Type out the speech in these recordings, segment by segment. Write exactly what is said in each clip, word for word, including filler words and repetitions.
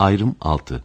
Ayrım altı.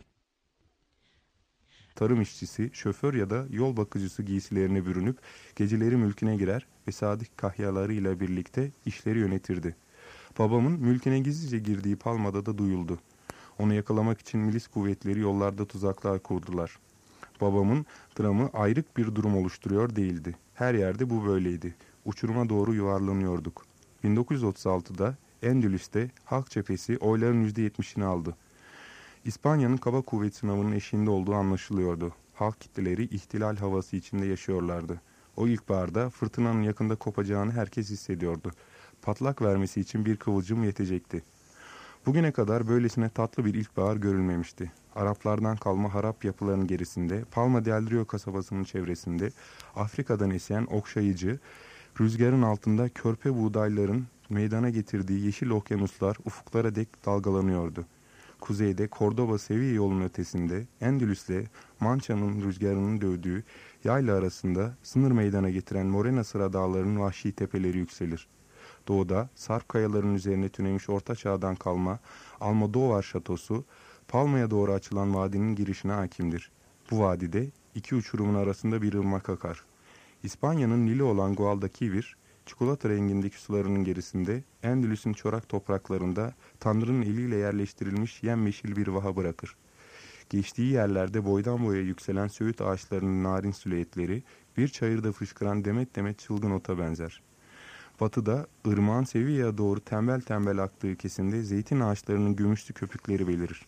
Tarım işçisi, şoför ya da yol bakıcısı giysilerine bürünüp geceleri mülküne girer ve sadık kahyalarıyla birlikte işleri yönetirdi. Babamın mülküne gizlice girdiği Palma'da da duyuldu. Onu yakalamak için milis kuvvetleri yollarda tuzaklar kurdular. Babamın dramı ayrık bir durum oluşturuyor değildi. Her yerde bu böyleydi. Uçuruma doğru yuvarlanıyorduk. bin dokuz yüz otuz altıda Endülüs'te Halk Cephesi oyların yüzde yetmişini aldı. İspanya'nın kaba kuvvet sınavının eşiğinde olduğu anlaşılıyordu. Halk kitleleri ihtilal havası içinde yaşıyorlardı. O ilkbaharda fırtınanın yakında kopacağını herkes hissediyordu. Patlak vermesi için bir kıvılcım yetecekti. Bugüne kadar böylesine tatlı bir ilkbahar görülmemişti. Araplardan kalma harap yapıların gerisinde, Palma del Rio kasabasının çevresinde, Afrika'dan esen okşayıcı, rüzgarın altında körpe buğdayların meydana getirdiği yeşil okyanuslar ufuklara dek dalgalanıyordu. Kuzeyde Cordoba Sevilla yolunun ötesinde, Endülüs'le Mança'nın rüzgarının dövdüğü yayla arasında sınır meydana getiren Morena Sıra dağlarının vahşi tepeleri yükselir. Doğuda Sarp kayaların üzerine tünemiş orta çağdan kalma Almodovar şatosu, Palma'ya doğru açılan vadinin girişine hakimdir. Bu vadide iki uçurumun arasında bir ırmak akar. İspanya'nın Nili olan Guadalquivir, çikolata rengindeki sularının gerisinde, Endülüs'ün çorak topraklarında Tanrı'nın eliyle yerleştirilmiş yemyeşil bir vaha bırakır. Geçtiği yerlerde boydan boya yükselen söğüt ağaçlarının narin silüetleri, bir çayırda fışkıran demet demet çılgın ota benzer. Batıda, ırmağın Sevilla'ya doğru tembel tembel aktığı kesimde zeytin ağaçlarının gümüşlü köpükleri belirir.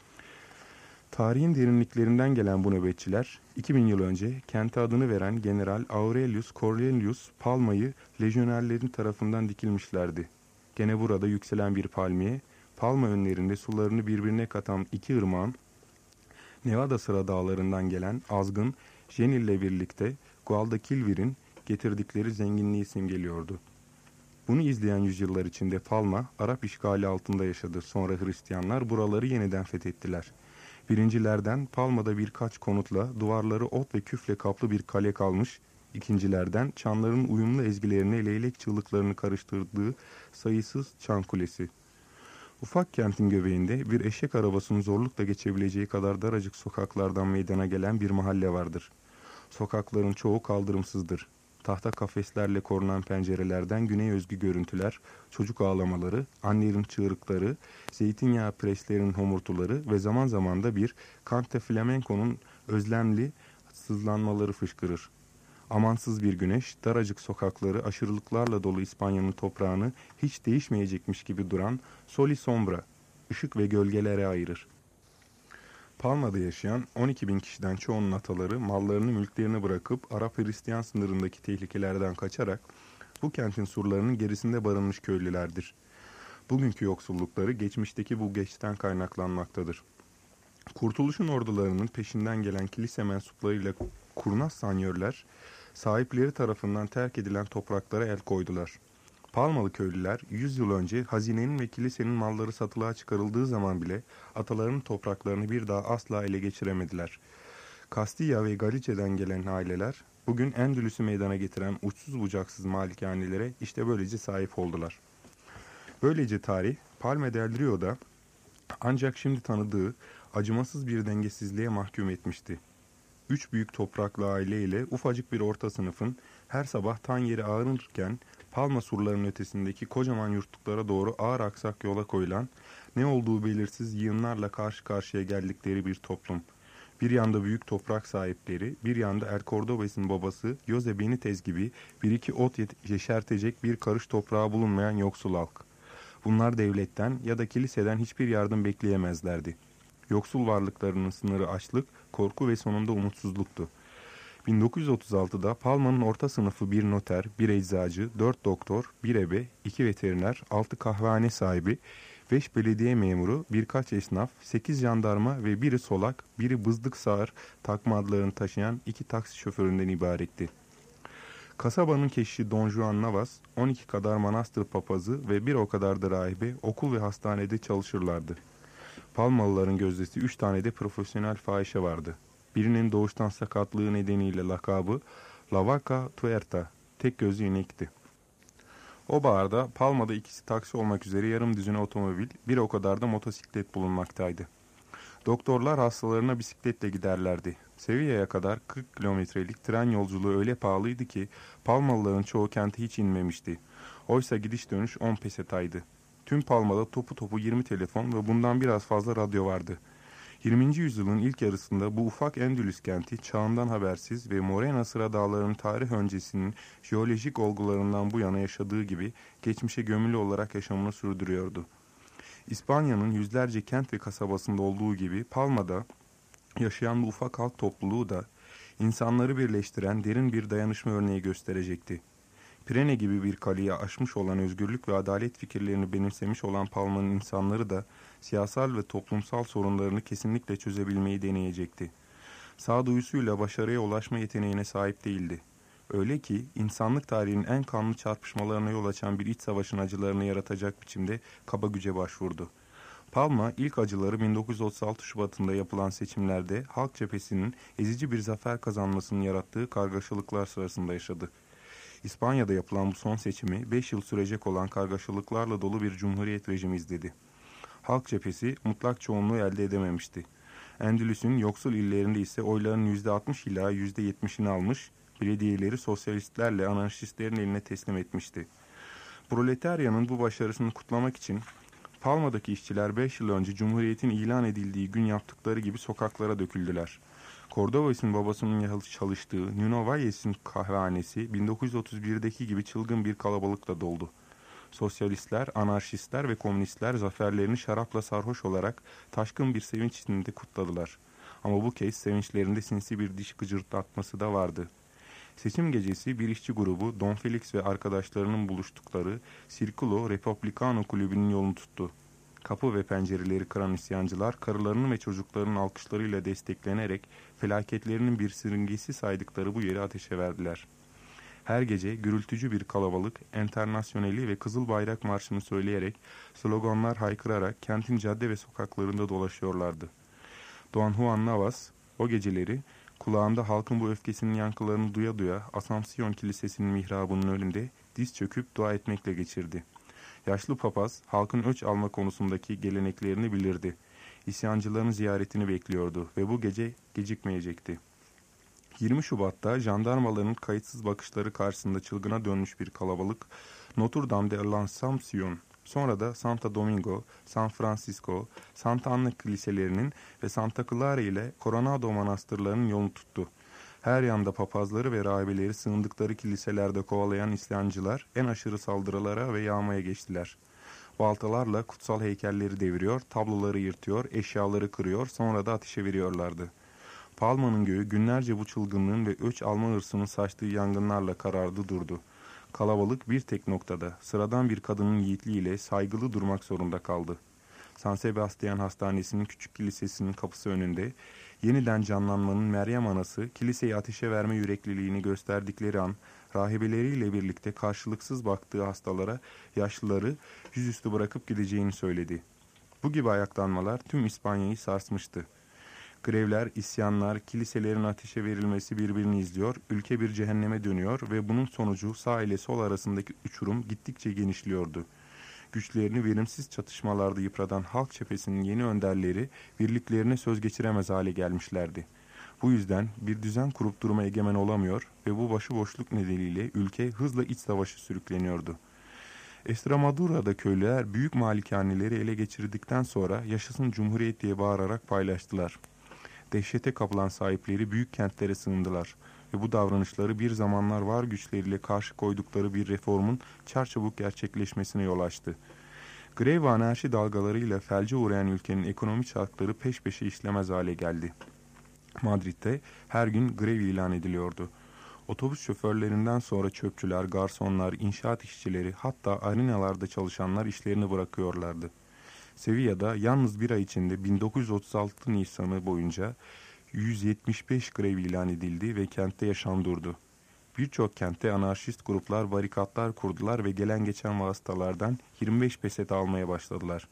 Tarihin derinliklerinden gelen bu nöbetçiler, iki bin yıl önce kente adını veren General Aurelius Cornelius Palma'yı lejyonerlerin tarafından dikilmişlerdi. Gene burada yükselen bir palmiye, Palma önlerinde sularını birbirine katan iki ırmağın, Nevada Sıra dağlarından gelen azgın Jenil ile birlikte Guadalquivir'in getirdikleri zenginliği simgeliyordu. Bunu izleyen yüzyıllar içinde Palma, Arap işgali altında yaşadı. Sonra Hristiyanlar buraları yeniden fethettiler. Birincilerden Palma'da birkaç konutla, duvarları ot ve küfle kaplı bir kale kalmış, ikincilerden çanların uyumlu ezgilerine leylek çığlıklarını karıştırdığı sayısız çan kulesi. Ufak kentin göbeğinde bir eşek arabasının zorlukla geçebileceği kadar daracık sokaklardan meydana gelen bir mahalle vardır. Sokakların çoğu kaldırımsızdır. Tahta kafeslerle korunan pencerelerden güney özgü görüntüler, çocuk ağlamaları, annelerin çığlıkları, zeytinyağı preslerinin homurtuları ve zaman zaman da bir Cante Flamenco'nun özlemli sızlanmaları fışkırır. Amansız bir güneş, daracık sokakları, aşırılıklarla dolu İspanya'nın toprağını hiç değişmeyecekmiş gibi duran soli sombra, ışık ve gölgelere ayırır. Palma'da yaşayan on iki bin kişiden çoğunun ataları mallarını mülklerini bırakıp Arap-Hristiyan sınırındaki tehlikelerden kaçarak bu kentin surlarının gerisinde barınmış köylülerdir. Bugünkü yoksullukları geçmişteki bu geçten kaynaklanmaktadır. Kurtuluşun ordularının peşinden gelen kilise mensuplarıyla kurnaz sanyörler, sahipleri tarafından terk edilen topraklara el koydular. Palmalı köylüler yüz yıl önce hazinenin ve kilisenin malları satılığa çıkarıldığı zaman bile atalarının topraklarını bir daha asla ele geçiremediler. Kastilya ve Galicia'dan gelen aileler bugün Endülüs'ü meydana getiren uçsuz bucaksız malikanelere işte böylece sahip oldular. Böylece tarih Palma del Rio'da ancak şimdi tanıdığı acımasız bir dengesizliğe mahkum etmişti. Üç büyük topraklı aile ile ufacık bir orta sınıfın her sabah tan yeri ağrırken Palma surlarının ötesindeki kocaman yurtluklara doğru ağır aksak yola koyulan, ne olduğu belirsiz yığınlarla karşı karşıya geldikleri bir toplum. Bir yanda büyük toprak sahipleri, bir yanda El Cordobes'in babası Jose Benitez gibi bir iki ot yeşertecek bir karış toprağı bulunmayan yoksul halk. Bunlar devletten ya da kiliseden hiçbir yardım bekleyemezlerdi. Yoksul varlıklarının sınırı açlık, korku ve sonunda umutsuzluktu. bin dokuz yüz otuz altıda Palma'nın orta sınıfı bir noter, bir eczacı, dört doktor, bir ebe, iki veteriner, altı kahvehane sahibi, beş belediye memuru, birkaç esnaf, sekiz jandarma ve biri solak, biri bızdık sağır takma adlarını taşıyan iki taksi şoföründen ibaretti. Kasabanın keşişi Don Juan Navas, on iki kadar manastır papazı ve bir o kadar da rahibe okul ve hastanede çalışırlardı. Palmalıların gözdesi üç tane de profesyonel fahişe vardı. Birinin doğuştan sakatlığı nedeniyle lakabı La Vaca Tuerta, tek gözlü inekti. O baharda Palma'da ikisi taksi olmak üzere yarım düzine otomobil, bir o kadar da motosiklet bulunmaktaydı. Doktorlar hastalarına bisikletle giderlerdi. Sevilla'ya kadar kırk kilometrelik tren yolculuğu öyle pahalıydı ki Palmalıların çoğu kente hiç inmemişti. Oysa gidiş dönüş on pesetaydı. Tüm Palma'da topu topu yirmi telefon ve bundan biraz fazla radyo vardı. yirminci yüzyılın ilk yarısında bu ufak Endülüs kenti çağından habersiz ve Morena Sıra Dağları'nın tarih öncesinin jeolojik olgularından bu yana yaşadığı gibi geçmişe gömülü olarak yaşamını sürdürüyordu. İspanya'nın yüzlerce kent ve kasabasında olduğu gibi Palma'da yaşayan bu ufak halk topluluğu da insanları birleştiren derin bir dayanışma örneği gösterecekti. Pirene gibi bir kaleyi aşmış olan özgürlük ve adalet fikirlerini benimsemiş olan Palma'nın insanları da siyasal ve toplumsal sorunlarını kesinlikle çözebilmeyi deneyecekti. Sağduyusuyla başarıya ulaşma yeteneğine sahip değildi. Öyle ki insanlık tarihinin en kanlı çarpışmalarına yol açan bir iç savaşın acılarını yaratacak biçimde kaba güce başvurdu. Palma ilk acıları bin dokuz yüz otuz altı Şubat'ında yapılan seçimlerde Halk Cephesi'nin ezici bir zafer kazanmasının yarattığı kargaşalıklar sırasında yaşadı. İspanya'da yapılan bu son seçimi beş yıl sürecek olan kargaşalıklarla dolu bir cumhuriyet rejimi izledi. Halk Cephesi mutlak çoğunluğu elde edememişti. Endülüs'ün yoksul illerinde ise oyların yüzde altmış ila yüzde yetmişini almış, belediyeleri sosyalistlerle anarşistlerin eline teslim etmişti. Proletaryanın bu başarısını kutlamak için Palma'daki işçiler beş yıl önce Cumhuriyet'in ilan edildiği gün yaptıkları gibi sokaklara döküldüler. Cordovas'ın babasının çalıştığı Nuno Valles'in kahvehanesi bin dokuz yüz otuz birdeki gibi çılgın bir kalabalıkla doldu. Sosyalistler, anarşistler ve komünistler zaferlerini şarapla sarhoş olarak taşkın bir sevinç içinde kutladılar. Ama bu kez sevinçlerinde sinsi bir diş gıcırdatması da vardı. Seçim gecesi bir işçi grubu Don Felix ve arkadaşlarının buluştukları Círculo Republicano kulübünün yolunu tuttu. Kapı ve pencereleri kıran isyancılar karılarının ve çocuklarının alkışlarıyla desteklenerek felaketlerinin bir sırıngesi saydıkları bu yeri ateşe verdiler. Her gece gürültücü bir kalabalık Enternasyoneli ve Kızıl Bayrak Marşı'nı söyleyerek sloganlar haykırarak kentin cadde ve sokaklarında dolaşıyorlardı. Don Juan Navas o geceleri kulağında halkın bu öfkesinin yankılarını duya duya Asamsiyon Kilisesi'nin mihrabının önünde diz çöküp dua etmekle geçirdi. Yaşlı papaz halkın öç alma konusundaki geleneklerini bilirdi. İsyancıların ziyaretini bekliyordu ve bu gece gecikmeyecekti. yirmi Şubat'ta jandarmaların kayıtsız bakışları karşısında çılgına dönmüş bir kalabalık Notre Dame de l'Assomption, sonra da Santo Domingo, San Francisco, Santa Anna kiliselerinin ve Santa Clara ile Coronado manastırlarının yolunu tuttu. Her yanda papazları ve rahibeleri sığındıkları kiliselerde kovalayan isyancılar en aşırı saldırılara ve yağmaya geçtiler. Baltalarla kutsal heykelleri deviriyor, tabloları yırtıyor, eşyaları kırıyor, sonra da ateşe veriyorlardı. Palma'nın göğü günlerce bu çılgınlığın ve öç alma hırsının saçtığı yangınlarla karardı durdu. Kalabalık bir tek noktada, sıradan bir kadının yiğitliğiyle saygılı durmak zorunda kaldı. San Sebastian Hastanesi'nin küçük kilisesinin kapısı önünde, yeniden canlanmanın Meryem Anası, kiliseyi ateşe verme yürekliliğini gösterdikleri an, rahibeleriyle birlikte karşılıksız baktığı hastalara, yaşlıları yüzüstü bırakıp gideceğini söyledi. Bu gibi ayaklanmalar tüm İspanya'yı sarsmıştı. Grevler, isyanlar, kiliselerin ateşe verilmesi birbirini izliyor, ülke bir cehenneme dönüyor ve bunun sonucu sağ ile sol arasındaki uçurum gittikçe genişliyordu. Güçlerini verimsiz çatışmalarda yıpratan Halk Cephesi'nin yeni önderleri birliklerine söz geçiremez hale gelmişlerdi. Bu yüzden bir düzen kurup duruma egemen olamıyor ve bu başıboşluk nedeniyle ülke hızla iç savaşı sürükleniyordu. Estremadura'da köylüler büyük malikaneleri ele geçirdikten sonra yaşasın Cumhuriyet diye bağırarak paylaştılar. Dehşete kapılan sahipleri büyük kentlere sığındılar ve bu davranışları bir zamanlar var güçleriyle karşı koydukları bir reformun çarçabuk gerçekleşmesine yol açtı. Grev ve anarşi dalgalarıyla felce uğrayan ülkenin ekonomi çarkları peş peşe işlemez hale geldi. Madrid'de her gün grev ilan ediliyordu. Otobüs şoförlerinden sonra çöpçüler, garsonlar, inşaat işçileri, hatta arenalarda çalışanlar işlerini bırakıyorlardı. Sevilla'da yalnız bir ay içinde bin dokuz yüz otuz altı Nisan'ı boyunca yüz yetmiş beş grev ilan edildi ve kentte yaşam durdu. Birçok kentte anarşist gruplar barikatlar kurdular ve gelen geçen vasıtalardan yirmi beş peset almaya başladılar.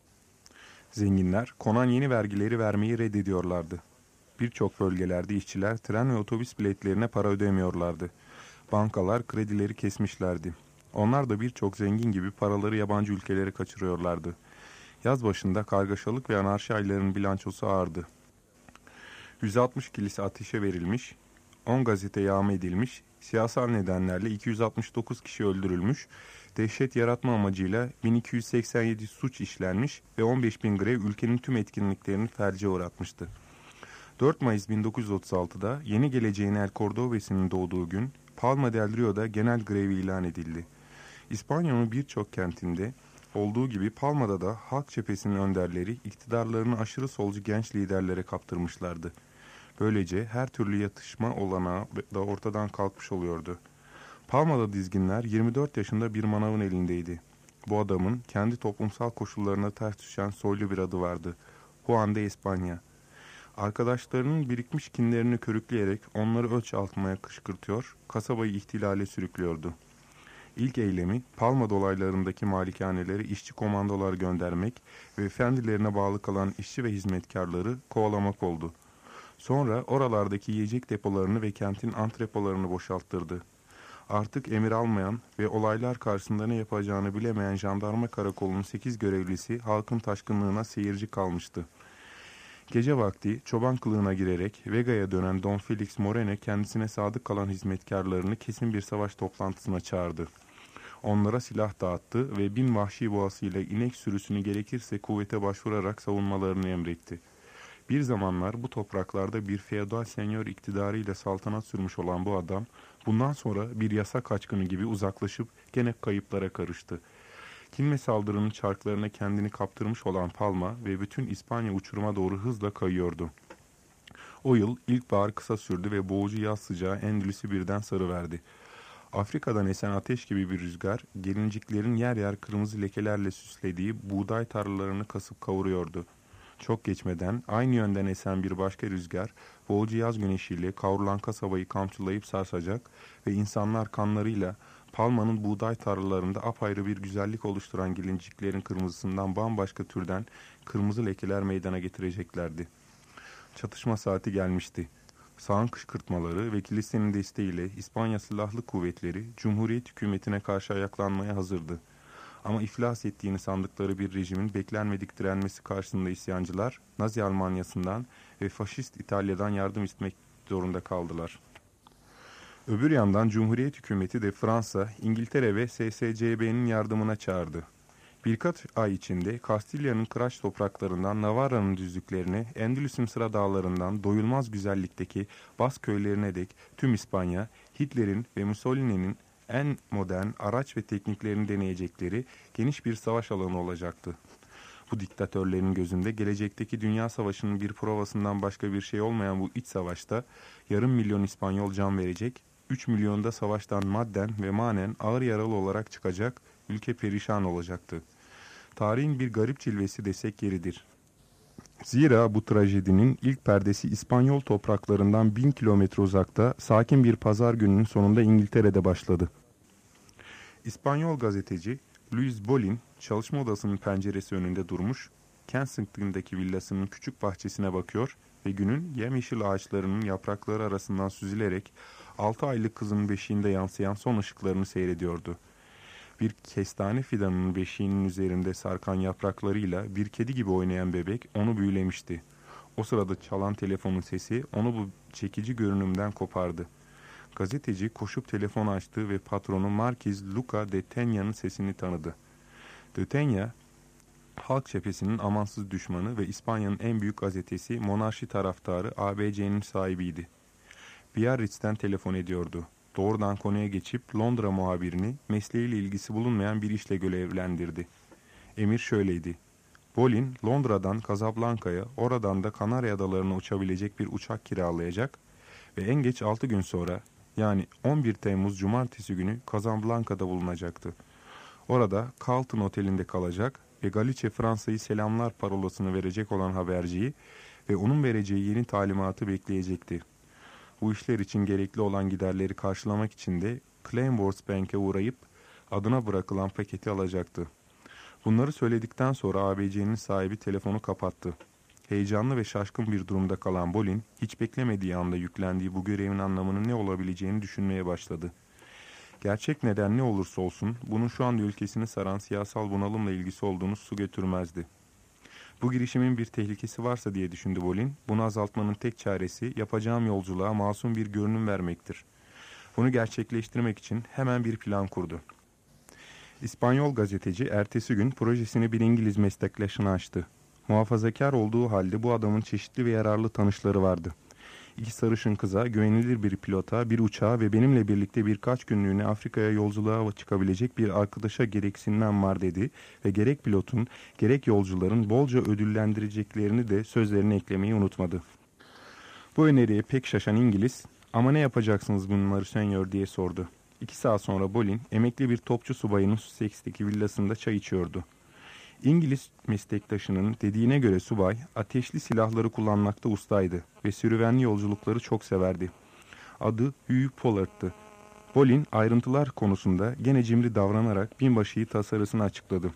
Zenginler konan yeni vergileri vermeyi reddediyorlardı. Birçok bölgelerde işçiler tren ve otobüs biletlerine para ödemiyorlardı. Bankalar kredileri kesmişlerdi. Onlar da birçok zengin gibi paraları yabancı ülkelere kaçırıyorlardı. Yaz başında kargaşalık ve anarşi aylarının bilançosu ağırdı. yüz altmış kilise ateşe verilmiş, on gazete yağma edilmiş, siyasal nedenlerle iki yüz altmış dokuz kişi öldürülmüş, dehşet yaratma amacıyla bin iki yüz seksen yedi suç işlenmiş ve on beş bin grev ülkenin tüm etkinliklerini felce uğratmıştı. dört Mayıs bin dokuz yüz otuz altıda yeni geleceğin El Cordobes'inin doğduğu gün Palma del Rio'da genel grevi ilan edildi. İspanya'nın birçok kentinde olduğu gibi Palma'da da Halk Cephesi'nin önderleri iktidarlarını aşırı solcu genç liderlere kaptırmışlardı. Böylece her türlü yatışma olanağı da ortadan kalkmış oluyordu. Palma'da dizginler yirmi dört yaşında bir manavın elindeydi. Bu adamın kendi toplumsal koşullarına ters düşen soylu bir adı vardı. Juan de España. Arkadaşlarının birikmiş kinlerini körükleyerek onları ölç altmaya kışkırtıyor, kasabayı ihtilale sürüklüyordu. İlk eylemi Palma dolaylarındaki malikanelere işçi komandolar göndermek ve efendilerine bağlı kalan işçi ve hizmetkarları kovalamak oldu. Sonra oralardaki yiyecek depolarını ve kentin antrepolarını boşalttırdı. Artık emir almayan ve olaylar karşısında ne yapacağını bilemeyen jandarma karakolunun sekiz görevlisi halkın taşkınlığına seyirci kalmıştı. Gece vakti çoban kılığına girerek Vega'ya dönen Don Felix Moreno kendisine sadık kalan hizmetkarlarını kesin bir savaş toplantısına çağırdı. Onlara silah dağıttı ve bin vahşi boğasıyla inek sürüsünü gerekirse kuvvete başvurarak savunmalarını emretti. Bir zamanlar bu topraklarda bir feodal senyor iktidarıyla saltanat sürmüş olan bu adam, bundan sonra bir yasa kaçkını gibi uzaklaşıp gene kayıplara karıştı. Kin ve saldırının çarklarına kendini kaptırmış olan Palma ve bütün İspanya uçuruma doğru hızla kayıyordu. O yıl ilkbahar kısa sürdü ve boğucu yaz sıcağı Endülüs'ü birden sarıverdi. Afrika'dan esen ateş gibi bir rüzgar, gelinciklerin yer yer kırmızı lekelerle süslediği buğday tarlalarını kasıp kavuruyordu. Çok geçmeden aynı yönden esen bir başka rüzgar, boğucu yaz güneşiyle kavrulan kasabayı kamçılayıp sarsacak ve insanlar kanlarıyla Palma'nın buğday tarlalarında apayrı bir güzellik oluşturan gelinciklerin kırmızısından bambaşka türden kırmızı lekeler meydana getireceklerdi. Çatışma saati gelmişti. Sağın kışkırtmaları ve kilisenin desteğiyle İspanya Silahlı Kuvvetleri Cumhuriyet hükümetine karşı ayaklanmaya hazırdı. Ama iflas ettiğini sandıkları bir rejimin beklenmedik direnmesi karşısında isyancılar Nazi Almanya'sından ve Faşist İtalya'dan yardım istemek zorunda kaldılar. Öbür yandan Cumhuriyet hükümeti de Fransa, İngiltere ve S S C B'nin yardımına çağırdı. Birkaç ay içinde Kastilya'nın kıraç topraklarından Navarra'nın düzlüklerine, Endülüs'ün sıra dağlarından doyulmaz güzellikteki Bas köylerine dek tüm İspanya, Hitler'in ve Mussolini'nin en modern araç ve tekniklerini deneyecekleri geniş bir savaş alanı olacaktı. Bu diktatörlerin gözünde gelecekteki dünya savaşının bir provasından başka bir şey olmayan bu iç savaşta yarım milyon İspanyol can verecek, üç milyonda savaştan madden ve manen ağır yaralı olarak çıkacak, ülke perişan olacaktı. Tarihin bir garip cilvesi desek yeridir. Zira bu trajedinin ilk perdesi İspanyol topraklarından bin kilometre uzakta sakin bir pazar gününün sonunda İngiltere'de başladı. İspanyol gazeteci Louis Bolin çalışma odasının penceresi önünde durmuş, Kensington'daki villasının küçük bahçesine bakıyor ve günün yemyeşil ağaçlarının yaprakları arasından süzülerek altı aylık kızının beşiğinde yansıyan son ışıklarını seyrediyordu. Bir kestane fidanının beşiğinin üzerinde sarkan yapraklarıyla bir kedi gibi oynayan bebek onu büyülemişti. O sırada çalan telefonun sesi onu bu çekici görünümden kopardı. Gazeteci koşup telefon açtı ve patronu Markiz Luca de Tenya'nın sesini tanıdı. De Tenya, Halk Cephesi'nin amansız düşmanı ve İspanya'nın en büyük gazetesi monarşi taraftarı A B C'nin sahibiydi. Biarritz'ten telefon ediyordu. Doğrudan konuya geçip Londra muhabirini mesleğiyle ilgisi bulunmayan bir işle görevlendirdi. Emir şöyleydi. Bolin, Londra'dan Casablanca'ya, oradan da Kanarya Adaları'na uçabilecek bir uçak kiralayacak ve en geç altı gün sonra, yani on bir Temmuz Cumartesi günü Casablanca'da bulunacaktı. Orada Carlton Oteli'nde kalacak ve Galicia Fransa'yı selamlar parolasını verecek olan haberciyi ve onun vereceği yeni talimatı bekleyecekti. Bu işler için gerekli olan giderleri karşılamak için de Claiborne's Bank'e uğrayıp adına bırakılan paketi alacaktı. Bunları söyledikten sonra A B C'nin sahibi telefonu kapattı. Heyecanlı ve şaşkın bir durumda kalan Bolin, hiç beklemediği anda yüklendiği bu görevin anlamının ne olabileceğini düşünmeye başladı. Gerçek neden ne olursa olsun, bunun şu anda ülkesini saran siyasal bunalımla ilgisi olduğunu su götürmezdi. Bu girişimin bir tehlikesi varsa diye düşündü Bolin, bunu azaltmanın tek çaresi yapacağım yolculuğa masum bir görünüm vermektir. Bunu gerçekleştirmek için hemen bir plan kurdu. İspanyol gazeteci ertesi gün projesini bir İngiliz meslektaşına açtı. Muhafazakar olduğu halde bu adamın çeşitli ve yararlı tanışları vardı. İki sarışın kıza, güvenilir bir pilota, bir uçağa ve benimle birlikte birkaç günlüğüne Afrika'ya yolculuğa çıkabilecek bir arkadaşa gereksinmem var dedi ve gerek pilotun, gerek yolcuların bolca ödüllendireceklerini de sözlerine eklemeyi unutmadı. Bu öneriye pek şaşan İngiliz, "Ama ne yapacaksınız bunları senyor?" diye sordu. İki saat sonra Bolin, emekli bir topçu subayının Sussex'teki villasında çay içiyordu. İngiliz meslektaşının dediğine göre subay, ateşli silahları kullanmakta ustaydı ve sürüvenli yolculukları çok severdi. Adı Hugh Pollard'tı. Bolin, ayrıntılar konusunda gene cimri davranarak binbaşıyı tasarısını açıkladı.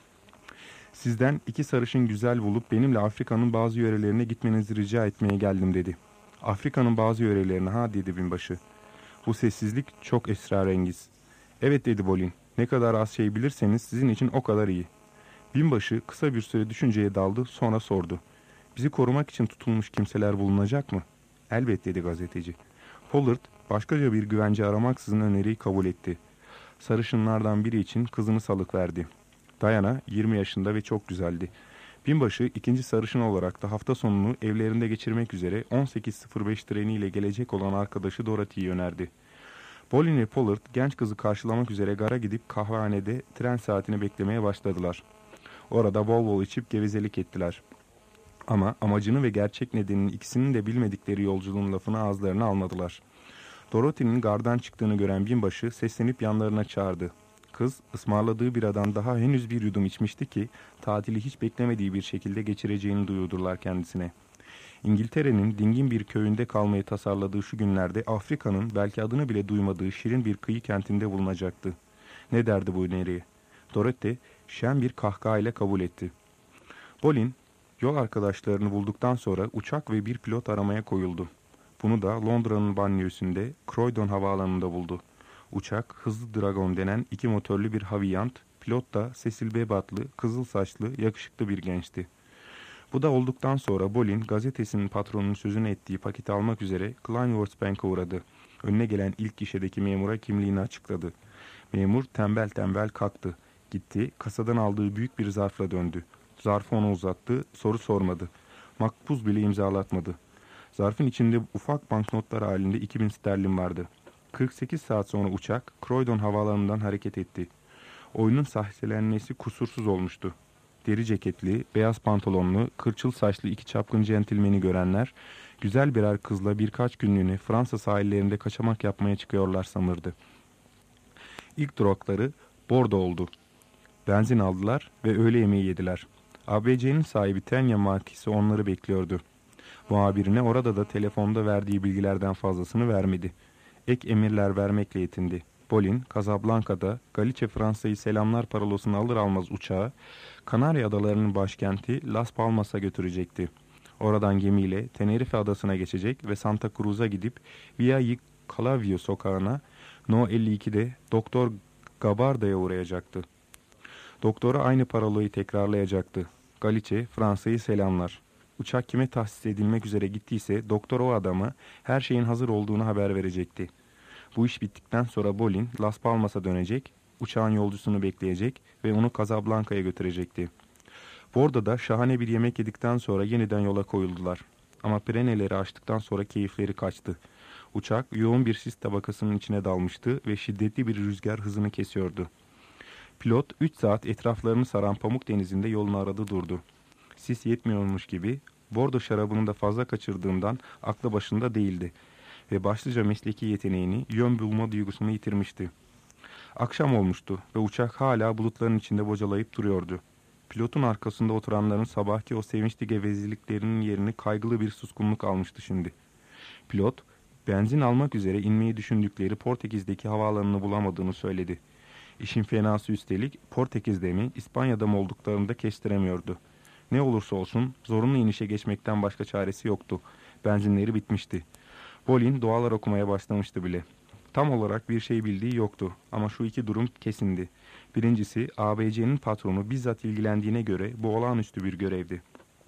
"Sizden iki sarışın güzel bulup benimle Afrika'nın bazı yörelerine gitmenizi rica etmeye geldim," dedi. "Afrika'nın bazı yörelerine ha?" dedi binbaşı. Bu sessizlik çok esrarengiz. "Evet," dedi Bolin. "Ne kadar az şey bilirseniz sizin için o kadar iyi." Binbaşı kısa bir süre düşünceye daldı, sonra sordu. "Bizi korumak için tutulmuş kimseler bulunacak mı?" "Elbet," dedi gazeteci. Pollard başkaca bir güvence aramaksızın öneriyi kabul etti. Sarışınlardan biri için kızını salıkverdi. Diana yirmi yaşında ve çok güzeldi. Binbaşı ikinci sarışın olarak da hafta sonunu evlerinde geçirmek üzere on sekiz sıfır beş treniyle gelecek olan arkadaşı Dorothy'yi önerdi. Bolin ve Pollard genç kızı karşılamak üzere gara gidip kahvehanede tren saatini beklemeye başladılar. Orada bol bol içip gevezelik ettiler. Ama amacını ve gerçek nedenini ikisinin de bilmedikleri yolculuğun lafını ağızlarına almadılar. Dorothy'nin gardan çıktığını gören binbaşı seslenip yanlarına çağırdı. Kız ısmarladığı biradan daha henüz bir yudum içmişti ki tatili hiç beklemediği bir şekilde geçireceğini duyurdular kendisine. İngiltere'nin dingin bir köyünde kalmayı tasarladığı şu günlerde Afrika'nın belki adını bile duymadığı şirin bir kıyı kentinde bulunacaktı. Ne derdi bu öneriye? Dorothy şen bir kahkahayla kabul etti. Bolin yol arkadaşlarını bulduktan sonra uçak ve bir pilot aramaya koyuldu. Bunu da Londra'nın banliyösünde Croydon havaalanında buldu. Uçak Hızlı Dragon denen iki motorlu bir Havilland, pilot da Cecil B. Batlı, kızıl saçlı, yakışıklı bir gençti. Bu da olduktan sonra Bolin gazetesinin patronunun sözünü ettiği paketi almak üzere Kleinworth Bank'a uğradı. Önüne gelen ilk gişedeki memura kimliğini açıkladı. Memur tembel tembel kalktı. Gitti, kasadan aldığı büyük bir zarfla döndü. Zarfı ona uzattı, soru sormadı. Makbuz bile imzalatmadı. Zarfın içinde ufak banknotlar halinde iki bin sterlin vardı. kırk sekiz saat sonra uçak Croydon havaalanından hareket etti. Oyunun sahtelenmesi kusursuz olmuştu. Deri ceketli, beyaz pantolonlu, kırçıl saçlı iki çapkın centilmeni görenler, güzel birer kızla birkaç günlüğüne Fransa sahillerinde kaçamak yapmaya çıkıyorlar sanırdı. İlk durakları Bordeaux oldu. Benzin aldılar ve öğle yemeği yediler. A B C'nin sahibi Tenya Markisi onları bekliyordu. Muhabirine orada da telefonda verdiği bilgilerden fazlasını vermedi. Ek emirler vermekle yetindi. Bolin, Casablanca'da Galice Fransa'yı selamlar parolosunu alır almaz uçağı, Kanarya Adaları'nın başkenti Las Palmas'a götürecekti. Oradan gemiyle Tenerife Adası'na geçecek ve Santa Cruz'a gidip Via y Calavio sokağına No elli ikide Doktor Gabarda'ya uğrayacaktı. Doktora aynı parolayı tekrarlayacaktı. Galice, Fransa'yı selamlar. Uçak kime tahsis edilmek üzere gittiyse doktor o adama her şeyin hazır olduğunu haber verecekti. Bu iş bittikten sonra Bolin Las Palmas'a dönecek, uçağın yolcusunu bekleyecek ve onu Casablanca'ya götürecekti. Bordo'da şahane bir yemek yedikten sonra yeniden yola koyuldular. Ama Pireneleri açtıktan sonra keyifleri kaçtı. Uçak yoğun bir sis tabakasının içine dalmıştı ve şiddetli bir rüzgar hızını kesiyordu. Pilot üç saat etraflarını saran pamuk denizinde yolunu aradı durdu. Sis yetmiyormuş gibi Bordo şarabını da fazla kaçırdığından aklı başında değildi ve başlıca mesleki yeteneğini, yön bulma duygusunu yitirmişti. Akşam olmuştu ve uçak hala bulutların içinde bocalayıp duruyordu. Pilotun arkasında oturanların sabahki o sevinçli gevezeliklerinin yerini kaygılı bir suskunluk almıştı şimdi. Pilot, benzin almak üzere inmeyi düşündükleri Portekiz'deki havaalanını bulamadığını söyledi. İşin fenası üstelik Portekiz'de mi, İspanya'da mı olduklarını da kestiremiyordu. Ne olursa olsun zorunlu inişe geçmekten başka çaresi yoktu. Benzinleri bitmişti. Bolin dualar okumaya başlamıştı bile. Tam olarak bir şey bildiği yoktu ama şu iki durum kesindi. Birincisi A B C'nin patronu bizzat ilgilendiğine göre bu olağanüstü bir görevdi.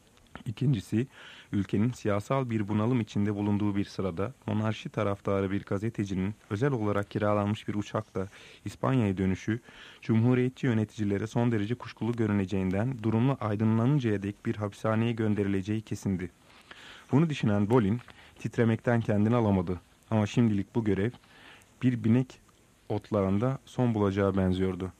İkincisi, ülkenin siyasal bir bunalım içinde bulunduğu bir sırada monarşi taraftarı bir gazetecinin özel olarak kiralanmış bir uçakla İspanya'ya dönüşü, cumhuriyetçi yöneticilere son derece kuşkulu görüneceğinden durumu aydınlanıncaya dek bir hapishaneye gönderileceği kesindi. Bunu düşünen Bolin titremekten kendini alamadı ama şimdilik bu görev bir binek otlarında son bulacağı benziyordu.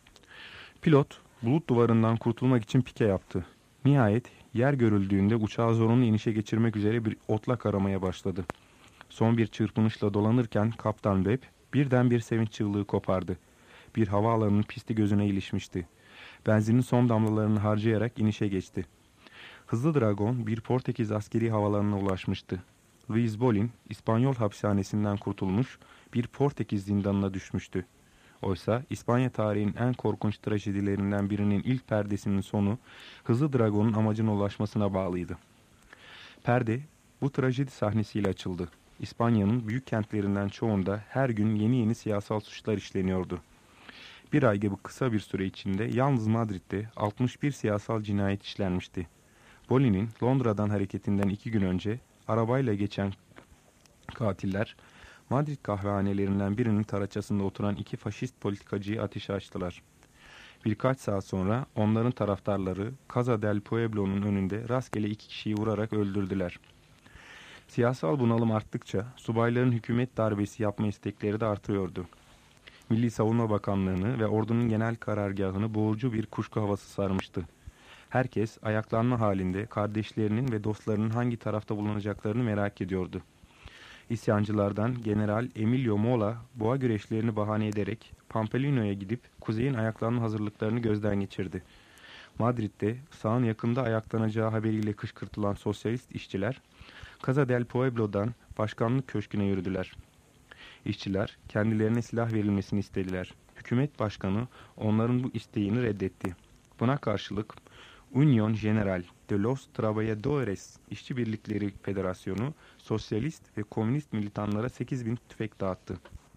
Pilot bulut duvarından kurtulmak için pike yaptı. Nihayet yer görüldüğünde uçağı zorunlu inişe geçirmek üzere bir otlak aramaya başladı. Son bir çırpınışla dolanırken Kaptan Webb birden bir sevinç çığlığı kopardı. Bir havaalanının pisti gözüne ilişmişti. Benzinin son damlalarını harcayarak inişe geçti. Hızlı Dragon bir Portekiz askeri havalanına ulaşmıştı. Luis Bolin İspanyol hapishanesinden kurtulmuş, bir Portekiz zindanına düşmüştü. Oysa İspanya tarihinin en korkunç trajedilerinden birinin ilk perdesinin sonu Hızlı Dragon'un amacına ulaşmasına bağlıydı. Perde bu trajedi sahnesiyle açıldı. İspanya'nın büyük kentlerinden çoğunda her gün yeni yeni siyasal suçlar işleniyordu. Bir ay gibi kısa bir süre içinde yalnız Madrid'de altmış bir siyasal cinayet işlenmişti. Bolin'in Londra'dan hareketinden iki gün önce arabayla geçen katiller Madrid kahvehanelerinden birinin taraçasında oturan iki faşist politikacıyı ateşe açtılar. Birkaç saat sonra onların taraftarları Casa del Pueblo'nun önünde rastgele iki kişiyi vurarak öldürdüler. Siyasal bunalım arttıkça subayların hükümet darbesi yapma istekleri de artıyordu. Milli Savunma Bakanlığı'nı ve ordunun genel karargahını boğucu bir kuşku havası sarmıştı. Herkes ayaklanma halinde kardeşlerinin ve dostlarının hangi tarafta bulunacaklarını merak ediyordu. İsyancılardan General Emilio Mola boğa güreşlerini bahane ederek Pampelino'ya gidip kuzeyin ayaklanma hazırlıklarını gözden geçirdi. Madrid'de sağın yakında ayaklanacağı haberiyle kışkırtılan sosyalist işçiler Casa del Pueblo'dan başkanlık köşküne yürüdüler. İşçiler kendilerine silah verilmesini istediler. Hükümet başkanı onların bu isteğini reddetti. Buna karşılık Unión General de los Trabajadores İşçi Birlikleri Federasyonu sosyalist ve komünist militanlara sekiz bin tüfek dağıttı.